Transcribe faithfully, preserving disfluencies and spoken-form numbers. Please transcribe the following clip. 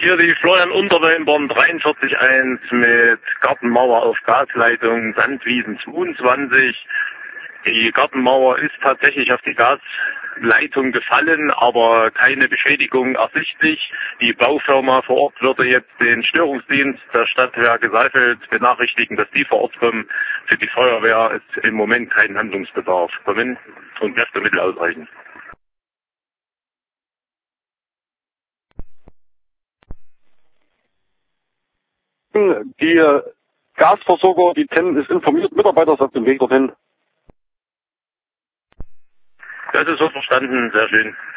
Hier die Florian Unterwellenborn dreiundvierzig eins mit Gartenmauer auf Gasleitung Sandwiesen zweiundzwanzig. Die Gartenmauer ist tatsächlich auf die Gasleitung gefallen, aber keine Beschädigung ersichtlich. Die Baufirma vor Ort würde jetzt den Störungsdienst der Stadtwerke Saalfeld benachrichtigen, dass die vor Ort kommen. Für die Feuerwehr ist im Moment kein Handlungsbedarf. Kommen und Kräftemittel ausreichen. Die Gasversorger, die T E N ist informiert, Mitarbeiter ist auf dem Weg dorthin. Das ist so verstanden, sehr schön.